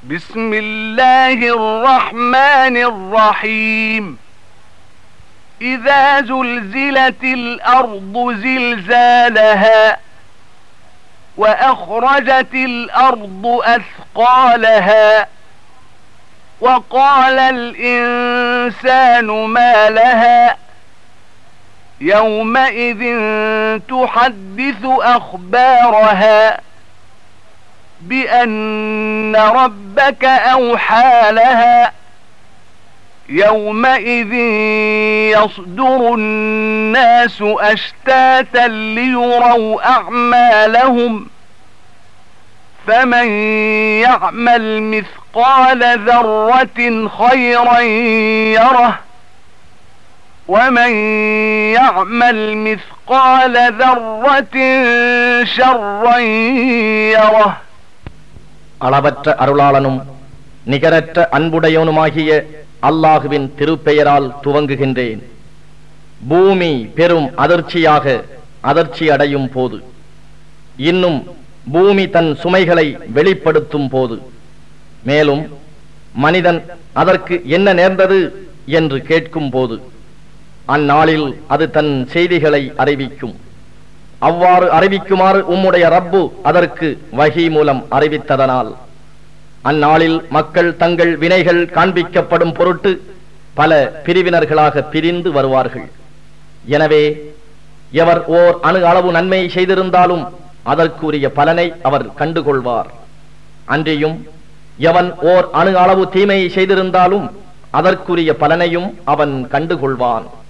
بسم الله الرحمن الرحيم إذا زلزلت الأرض زلزالها وأخرجت الأرض أثقالها وقال الإنسان ما لها يومئذ تحدث أخبارها بأن ربك أوحى لها يومئذ يصدر الناس أشتاتا ليروا أعمالهم فمن يعمل مثقال ذرة خيرا يره ومن يعمل مثقال ذرة شرا يره. அளவற்ற அருளாளனும் நிகரற்ற அன்புடையவனுமாகிய அல்லாஹுவின் திருப்பெயரால் துவங்குகின்றேன். பூமி பெரும் அதிர்ச்சி அடையும் போது, இன்னும் பூமி தன் சுமைகளை வெளிப்படுத்தும் போது, மேலும் மனிதன் அதற்கு என்ன நேர்ந்தது என்று கேட்கும் போது, அந்நாளில் அது தன் செய்திகளை அறிவிக்கும். அவ்வாறு அறிவிக்குமாறு உம்முடைய ரப்பு அதற்கு வஹி மூலம் அறிவித்ததனால் அந்நாளில் மக்கள் தங்கள் வினைகள் காண்பிக்கப்படும் பொருட்டு பல பிரிவினர்களாக பிரிந்து வருவார்கள். எனவே எவர் ஓர் அணு அளவு நன்மை செய்திருந்தாலும் அதற்குரிய பலனை அவர் கண்டுகொள்வார். அன்றியும் எவன் ஓர் அணு அளவு தீமை செய்திருந்தாலும் அதற்குரிய பலனையும் அவன் கண்டுகொள்வான்.